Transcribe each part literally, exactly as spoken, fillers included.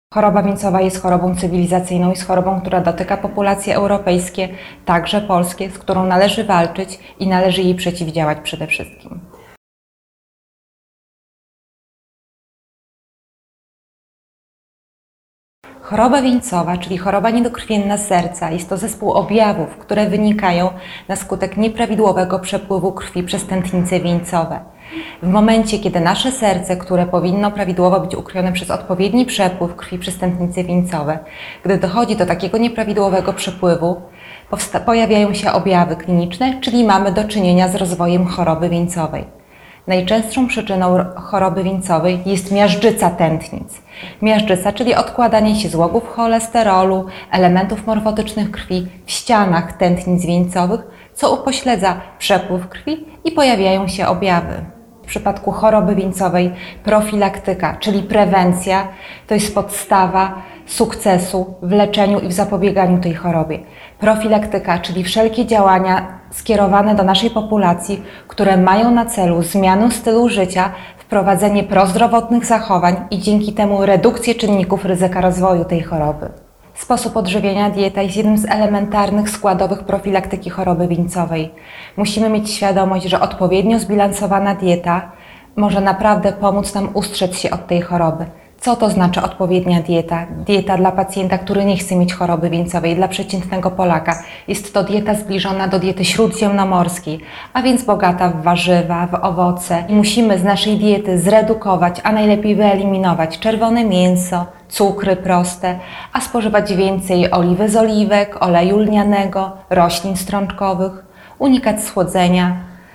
Choroba wieńcowa jest chorobą cywilizacyjną, jest chorobą, która dotyka populacje europejskie, także polskie, z którą należy walczyć i należy jej przeciwdziałać przede wszystkim. Choroba wieńcowa, czyli choroba niedokrwienna serca, jest to zespół objawów, które wynikają na skutek nieprawidłowego przepływu krwi przez tętnice wieńcowe. W momencie, kiedy nasze serce, które powinno prawidłowo być ukrwione przez odpowiedni przepływ krwi przez tętnice wieńcowe, gdy dochodzi do takiego nieprawidłowego przepływu, pojawiają się objawy kliniczne, czyli mamy do czynienia z rozwojem choroby wieńcowej. Najczęstszą przyczyną choroby wieńcowej jest miażdżyca tętnic. Miażdżyca, czyli odkładanie się złogów cholesterolu, elementów morfotycznych krwi w ścianach tętnic wieńcowych, co upośledza przepływ krwi i pojawiają się objawy. W przypadku choroby wieńcowej profilaktyka, czyli prewencja, to jest podstawa sukcesu w leczeniu i w zapobieganiu tej chorobie. Profilaktyka, czyli wszelkie działania skierowane do naszej populacji, które mają na celu zmianę stylu życia, wprowadzenie prozdrowotnych zachowań i dzięki temu redukcję czynników ryzyka rozwoju tej choroby. Sposób odżywiania, dieta jest jednym z elementarnych składowych profilaktyki choroby wieńcowej. Musimy mieć świadomość, że odpowiednio zbilansowana dieta może naprawdę pomóc nam ustrzec się od tej choroby. Co to znaczy odpowiednia dieta? Dieta dla pacjenta, który nie chce mieć choroby wieńcowej, dla przeciętnego Polaka. Jest to dieta zbliżona do diety śródziemnomorskiej, a więc bogata w warzywa, w owoce. I musimy z naszej diety zredukować, a najlepiej wyeliminować czerwone mięso, cukry proste, a spożywać więcej oliwy z oliwek, oleju lnianego, roślin strączkowych, unikać słodzenia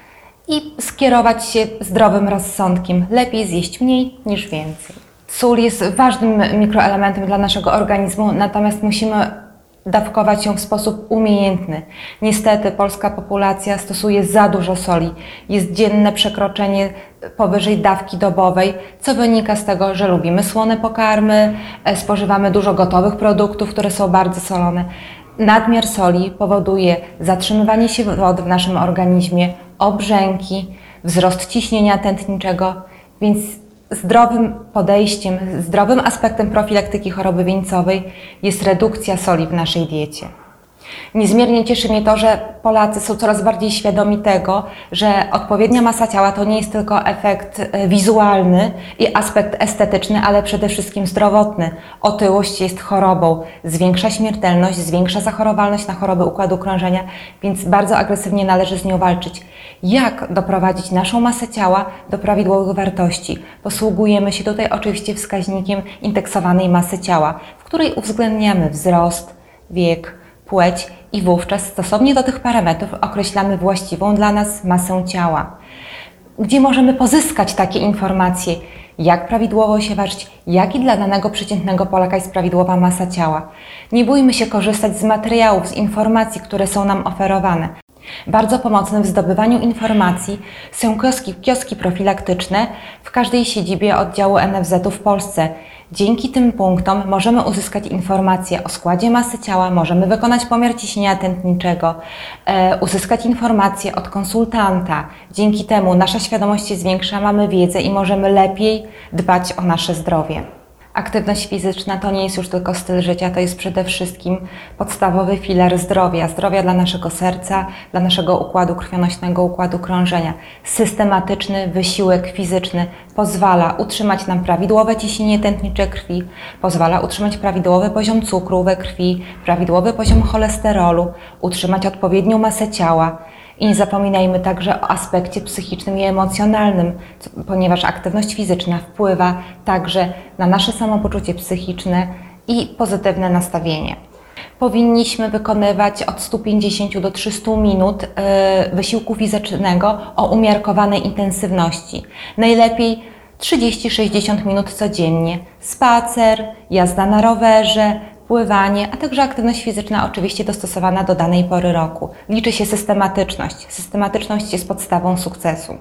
i skierować się zdrowym rozsądkiem. Lepiej zjeść mniej niż więcej. Sól jest ważnym mikroelementem dla naszego organizmu, natomiast musimy dawkować ją w sposób umiejętny. Niestety polska populacja stosuje za dużo soli. Jest dzienne przekroczenie powyżej dawki dobowej, co wynika z tego, że lubimy słone pokarmy, spożywamy dużo gotowych produktów, które są bardzo solone. Nadmiar soli powoduje zatrzymywanie się wody w naszym organizmie, obrzęki, wzrost ciśnienia tętniczego, więc zdrowym podejściem, zdrowym aspektem profilaktyki choroby wieńcowej jest redukcja soli w naszej diecie. Niezmiernie cieszy mnie to, że Polacy są coraz bardziej świadomi tego, że odpowiednia masa ciała to nie jest tylko efekt wizualny i aspekt estetyczny, ale przede wszystkim zdrowotny. Otyłość jest chorobą, zwiększa śmiertelność, zwiększa zachorowalność na choroby układu krążenia, więc bardzo agresywnie należy z nią walczyć. Jak doprowadzić naszą masę ciała do prawidłowych wartości? Posługujemy się tutaj oczywiście wskaźnikiem indeksowanej masy ciała, w której uwzględniamy wzrost, wiek, płeć i wówczas stosownie do tych parametrów określamy właściwą dla nas masę ciała. Gdzie możemy pozyskać takie informacje, jak prawidłowo się ważyć, jaki dla danego przeciętnego Polaka jest prawidłowa masa ciała. Nie bójmy się korzystać z materiałów, z informacji, które są nam oferowane. Bardzo pomocne w zdobywaniu informacji są kioski, kioski profilaktyczne w każdej siedzibie oddziału N F Z u w Polsce. Dzięki tym punktom możemy uzyskać informacje o składzie masy ciała, możemy wykonać pomiar ciśnienia tętniczego, e, uzyskać informacje od konsultanta. Dzięki temu nasza świadomość się zwiększa, mamy wiedzę i możemy lepiej dbać o nasze zdrowie. Aktywność fizyczna to nie jest już tylko styl życia, to jest przede wszystkim podstawowy filar zdrowia. Zdrowia dla naszego serca, dla naszego układu krwionośnego, układu krążenia. Systematyczny wysiłek fizyczny pozwala utrzymać nam prawidłowe ciśnienie tętnicze krwi, pozwala utrzymać prawidłowy poziom cukru we krwi, prawidłowy poziom cholesterolu, utrzymać odpowiednią masę ciała. I nie zapominajmy także o aspekcie psychicznym i emocjonalnym, ponieważ aktywność fizyczna wpływa także na nasze samopoczucie psychiczne i pozytywne nastawienie. Powinniśmy wykonywać od stu pięćdziesięciu do trzystu minut wysiłku fizycznego o umiarkowanej intensywności. Najlepiej trzydzieści do sześćdziesięciu minut codziennie. Spacer, jazda na rowerze, pływanie, a także aktywność fizyczna oczywiście dostosowana do danej pory roku. Liczy się systematyczność. Systematyczność jest podstawą sukcesu.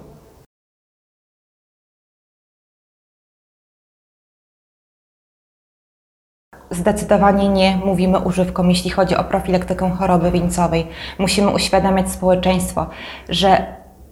Zdecydowanie nie mówimy używkom, jeśli chodzi o profilaktykę choroby wieńcowej. Musimy uświadamiać społeczeństwo, że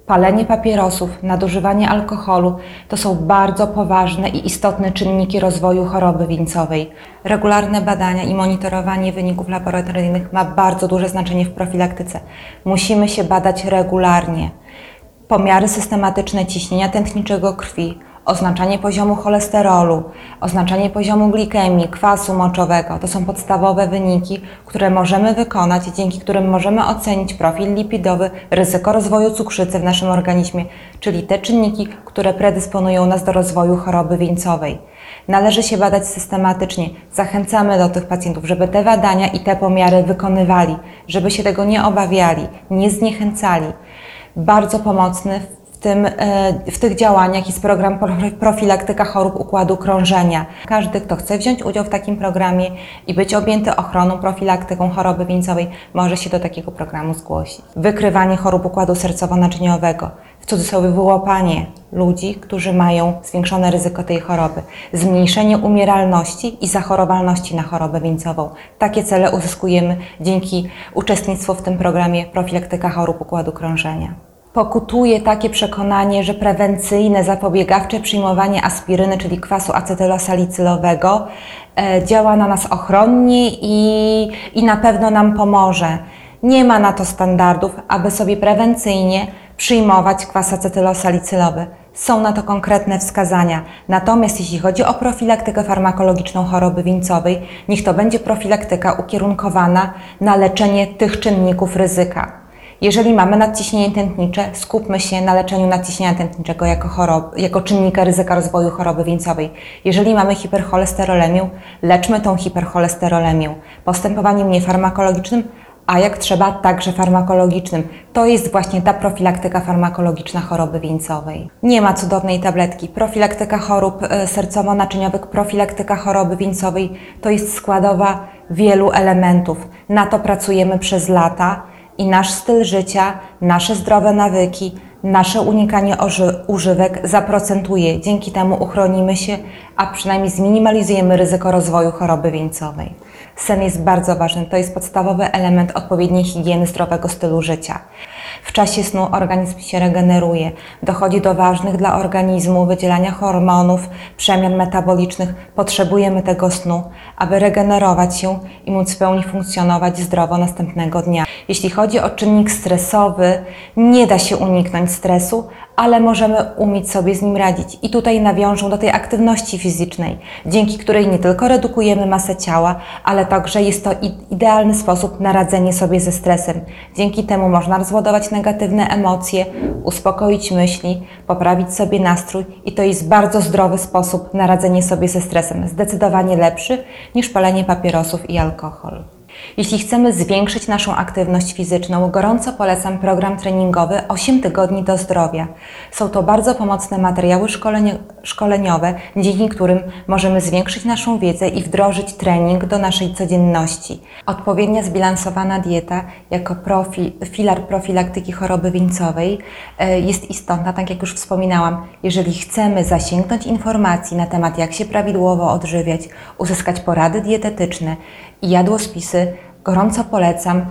Palenie papierosów, nadużywanie alkoholu to są bardzo poważne i istotne czynniki rozwoju choroby wieńcowej. Regularne badania i monitorowanie wyników laboratoryjnych ma bardzo duże znaczenie w profilaktyce. Musimy się badać regularnie. Pomiary systematyczne ciśnienia tętniczego krwi, oznaczanie poziomu cholesterolu, oznaczanie poziomu glikemii, kwasu moczowego. To są podstawowe wyniki, które możemy wykonać, dzięki którym możemy ocenić profil lipidowy, ryzyko rozwoju cukrzycy w naszym organizmie, czyli te czynniki, które predysponują nas do rozwoju choroby wieńcowej. Należy się badać systematycznie. Zachęcamy do tych pacjentów, żeby te badania i te pomiary wykonywali, żeby się tego nie obawiali, nie zniechęcali. Bardzo pomocny w, tym, w tych działaniach jest program Profilaktyka chorób układu krążenia. Każdy, kto chce wziąć udział w takim programie i być objęty ochroną, profilaktyką choroby wieńcowej, może się do takiego programu zgłosić. Wykrywanie chorób układu sercowo-naczyniowego, w cudzysłowie wyłapanie ludzi, którzy mają zwiększone ryzyko tej choroby, zmniejszenie umieralności i zachorowalności na chorobę wieńcową. Takie cele uzyskujemy dzięki uczestnictwu w tym programie Profilaktyka chorób układu krążenia. Pokutuje takie przekonanie, że prewencyjne, zapobiegawcze przyjmowanie aspiryny, czyli kwasu acetylosalicylowego, e, działa na nas ochronnie i, i na pewno nam pomoże. Nie ma na to standardów, aby sobie prewencyjnie przyjmować kwas acetylosalicylowy. Są na to konkretne wskazania. Natomiast jeśli chodzi o profilaktykę farmakologiczną choroby wieńcowej, niech to będzie profilaktyka ukierunkowana na leczenie tych czynników ryzyka. Jeżeli mamy nadciśnienie tętnicze, skupmy się na leczeniu nadciśnienia tętniczego jako, chorob, jako czynnika ryzyka rozwoju choroby wieńcowej. Jeżeli mamy hipercholesterolemię, leczmy tą hipercholesterolemię postępowaniem niefarmakologicznym, a jak trzeba także farmakologicznym. To jest właśnie ta profilaktyka farmakologiczna choroby wieńcowej. Nie ma cudownej tabletki. Profilaktyka chorób sercowo-naczyniowych, profilaktyka choroby wieńcowej to jest składowa wielu elementów. Na to pracujemy przez lata. I nasz styl życia, nasze zdrowe nawyki, nasze unikanie używek zaprocentuje. Dzięki temu uchronimy się, a przynajmniej zminimalizujemy ryzyko rozwoju choroby wieńcowej. Sen jest bardzo ważny. To jest podstawowy element odpowiedniej higieny zdrowego stylu życia. W czasie snu organizm się regeneruje. Dochodzi do ważnych dla organizmu wydzielania hormonów, przemian metabolicznych. Potrzebujemy tego snu, aby regenerować się i móc w pełni funkcjonować zdrowo następnego dnia. Jeśli chodzi o czynnik stresowy, nie da się uniknąć stresu, ale możemy umieć sobie z nim radzić. I tutaj nawiążę do tej aktywności fizycznej, dzięki której nie tylko redukujemy masę ciała, ale także jest to idealny sposób na radzenie sobie ze stresem. Dzięki temu można rozładować negatywne emocje, uspokoić myśli, poprawić sobie nastrój i to jest bardzo zdrowy sposób na radzenie sobie ze stresem, zdecydowanie lepszy niż palenie papierosów i alkohol. Jeśli chcemy zwiększyć naszą aktywność fizyczną, gorąco polecam program treningowy osiem tygodni do zdrowia. Są to bardzo pomocne materiały szkoleniowe, dzięki którym możemy zwiększyć naszą wiedzę i wdrożyć trening do naszej codzienności. Odpowiednia zbilansowana dieta jako profil, filar profilaktyki choroby wieńcowej jest istotna, tak jak już wspominałam. Jeżeli chcemy zasięgnąć informacji na temat, jak się prawidłowo odżywiać, uzyskać porady dietetyczne i jadłospisy, gorąco polecam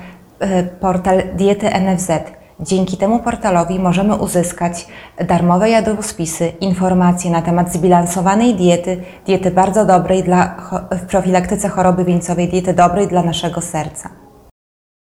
portal Diety N F Z. Dzięki temu portalowi możemy uzyskać darmowe jadłospisy, informacje na temat zbilansowanej diety, diety bardzo dobrej dla, w profilaktyce choroby wieńcowej, diety dobrej dla naszego serca.